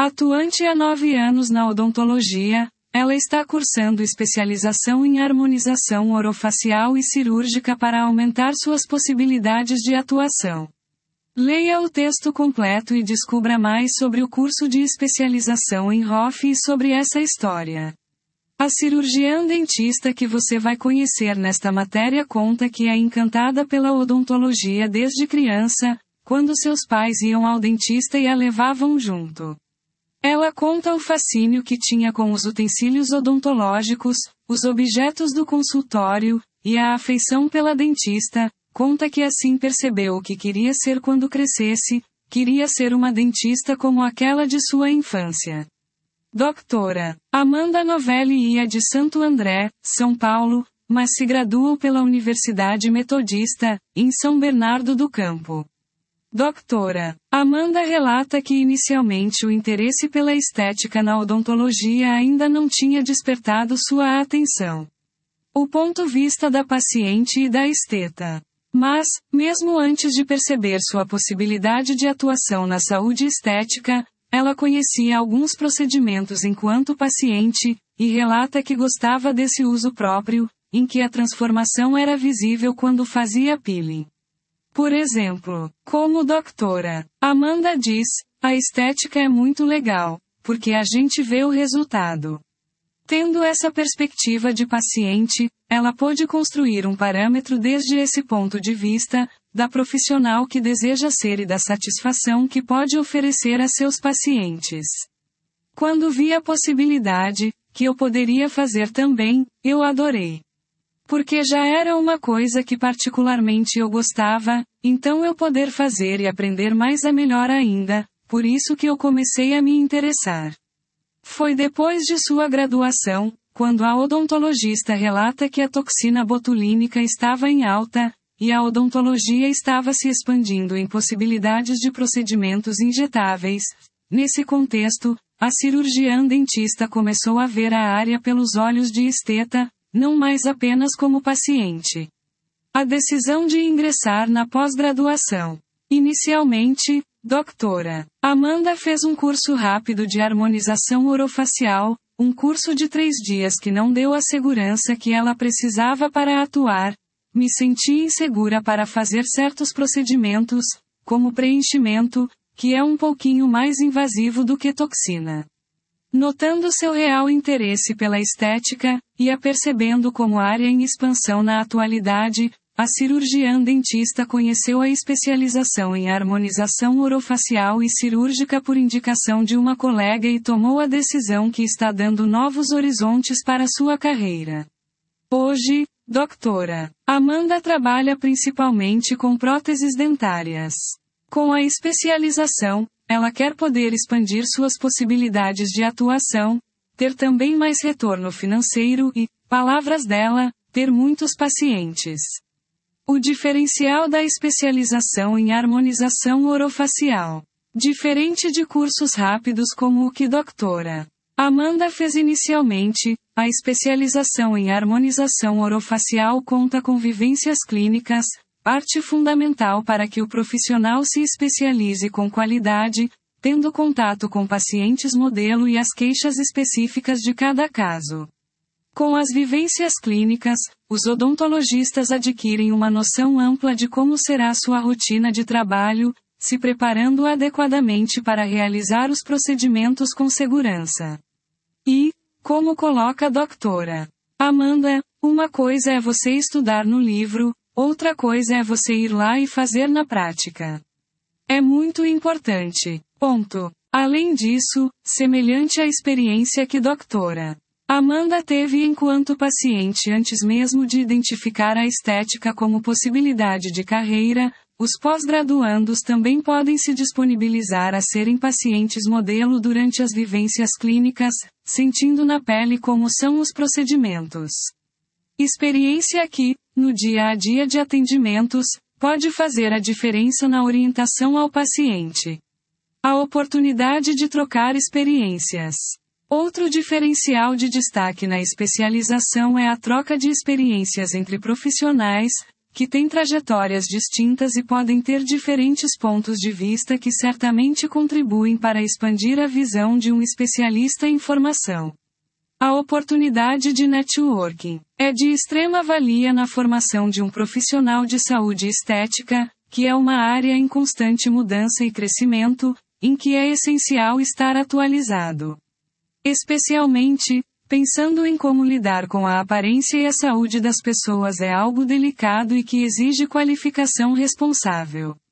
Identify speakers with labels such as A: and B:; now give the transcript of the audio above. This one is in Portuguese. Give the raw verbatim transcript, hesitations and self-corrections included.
A: Atuante há nove anos na odontologia, ela está cursando especialização em harmonização orofacial e cirúrgica para aumentar suas possibilidades de atuação. Leia o texto completo e descubra mais sobre o curso de especialização em R O F e sobre essa história. A cirurgiã dentista que você vai conhecer nesta matéria conta que é encantada pela odontologia desde criança, quando seus pais iam ao dentista e a levavam junto. Ela conta o fascínio que tinha com os utensílios odontológicos, os objetos do consultório, e a afeição pela dentista. Conta que assim percebeu o que queria ser quando crescesse, queria ser uma dentista como aquela de sua infância. Doutora Amanda Novelli ia de Santo André, São Paulo, mas se graduou pela Universidade Metodista, em São Bernardo do Campo. Doutora Amanda relata que inicialmente o interesse pela estética na odontologia ainda não tinha despertado sua atenção. O ponto vista da paciente e da esteta. Mas, mesmo antes de perceber sua possibilidade de atuação na saúde estética, ela conhecia alguns procedimentos enquanto paciente, e relata que gostava desse uso próprio, em que a transformação era visível quando fazia peeling. Por exemplo, como doutora Amanda diz, a estética é muito legal, porque a gente vê o resultado. Tendo essa perspectiva de paciente, ela pôde construir um parâmetro desde esse ponto de vista, da profissional que deseja ser e da satisfação que pode oferecer a seus pacientes. Quando vi a possibilidade, que eu poderia fazer também, eu adorei. Porque já era uma coisa que particularmente eu gostava, então eu poder fazer e aprender mais é melhor ainda, por isso que eu comecei a me interessar. Foi depois de sua graduação, quando a odontologista relata que a toxina botulínica estava em alta, e a odontologia estava se expandindo em possibilidades de procedimentos injetáveis. Nesse contexto, a cirurgiã dentista começou a ver a área pelos olhos de esteta, não mais apenas como paciente. A decisão de ingressar na pós-graduação. Inicialmente, doutora Amanda fez um curso rápido de harmonização orofacial, um curso de três dias que não deu a segurança que ela precisava para atuar. Me senti insegura para fazer certos procedimentos, como preenchimento, que é um pouquinho mais invasivo do que toxina. Notando seu real interesse pela estética, e a percebendo como área em expansão na atualidade, a cirurgiã dentista conheceu a especialização em harmonização orofacial e cirúrgica por indicação de uma colega e tomou a decisão que está dando novos horizontes para sua carreira. Hoje, doutora Amanda trabalha principalmente com próteses dentárias. Com a especialização, ela quer poder expandir suas possibilidades de atuação, ter também mais retorno financeiro e, palavras dela, ter muitos pacientes. O diferencial da especialização em harmonização orofacial. Diferente de cursos rápidos como o que doutora Amanda fez inicialmente, a especialização em harmonização orofacial conta com vivências clínicas, parte fundamental para que o profissional se especialize com qualidade, tendo contato com pacientes modelo e as queixas específicas de cada caso. Com as vivências clínicas, os odontologistas adquirem uma noção ampla de como será sua rotina de trabalho, se preparando adequadamente para realizar os procedimentos com segurança. E, como coloca a doutora Amanda, uma coisa é você estudar no livro, outra coisa é você ir lá e fazer na prática. É muito importante. Ponto. Além disso, semelhante à experiência que doutora Amanda teve enquanto paciente antes mesmo de identificar a estética como possibilidade de carreira, os pós-graduandos também podem se disponibilizar a serem pacientes modelo durante as vivências clínicas, sentindo na pele como são os procedimentos. Experiência que, no dia a dia de atendimentos, pode fazer a diferença na orientação ao paciente. A oportunidade de trocar experiências. Outro diferencial de destaque na especialização é a troca de experiências entre profissionais, que têm trajetórias distintas e podem ter diferentes pontos de vista que certamente contribuem para expandir a visão de um especialista em formação. A oportunidade de networking é de extrema valia na formação de um profissional de saúde estética, que é uma área em constante mudança e crescimento, em que é essencial estar atualizado. Especialmente, pensando em como lidar com a aparência e a saúde das pessoas é algo delicado e que exige qualificação responsável.